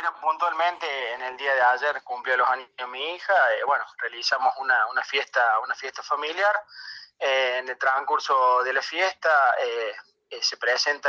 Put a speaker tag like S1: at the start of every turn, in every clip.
S1: mira, puntualmente en el día de ayer cumplió los años mi hija. Bueno, realizamos una fiesta familiar. En el transcurso de la fiesta se presenta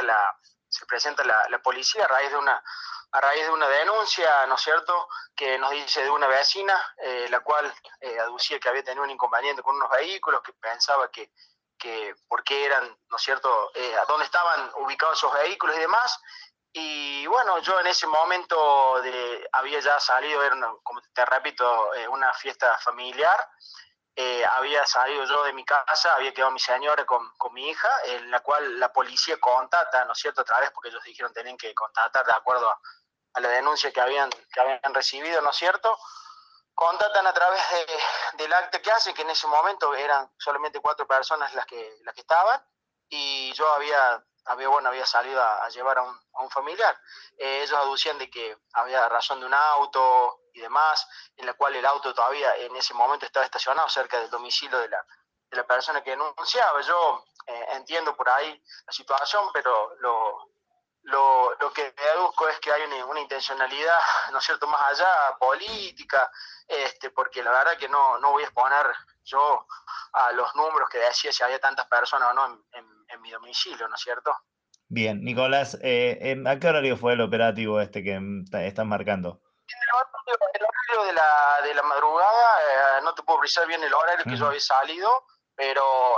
S1: la policía a raíz de una denuncia, ¿no es cierto?, que nos dice de una vecina, la cual aducía que había tenido un inconveniente con unos vehículos, que pensaba que por qué eran, ¿no es cierto?, a dónde estaban ubicados esos vehículos y demás. Y bueno, yo en ese momento había ya salido, era como te repito, una fiesta familiar. Había salido yo de mi casa, había quedado mi señora con mi hija, en la cual la policía contacta, ¿no es cierto?, otra vez, porque ellos dijeron que tenían que contactar de acuerdo a la denuncia que habían recibido, ¿no es cierto? Contactan a través del acta que hacen, que en ese momento eran solamente 4 personas las que estaban, y yo había salido a llevar a un familiar. Ellos aducían de que había razón de un auto y demás, en la cual el auto todavía en ese momento estaba estacionado cerca del domicilio de la persona que denunciaba. Yo entiendo por ahí la situación, pero lo que deduzco es que hay una intencionalidad, ¿no es cierto?, más allá, política, porque la verdad que no voy a exponer yo a los números que decía si había tantas personas o no en mi domicilio, ¿no es cierto?
S2: Bien, Nicolás, ¿a qué horario fue el operativo este que estás marcando?
S1: El horario de la madrugada, no te puedo precisar bien el horario que yo
S2: Ujú.
S1: había salido, pero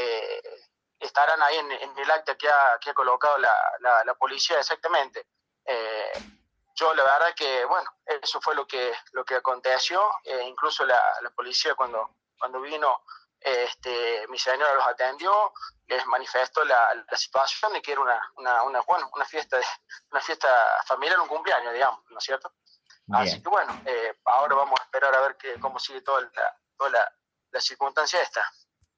S1: estarán ahí en el acta que ha colocado la policía exactamente. Eh, yo la verdad que, bueno, eso fue lo que aconteció. Incluso la policía cuando vino, mi señora los atendió, les manifestó la situación de que era bueno, una fiesta familiar, un cumpleaños, digamos, ¿no es cierto? Así
S2: Bien.
S1: que bueno, ahora vamos a esperar a ver cómo sigue toda la circunstancia esta.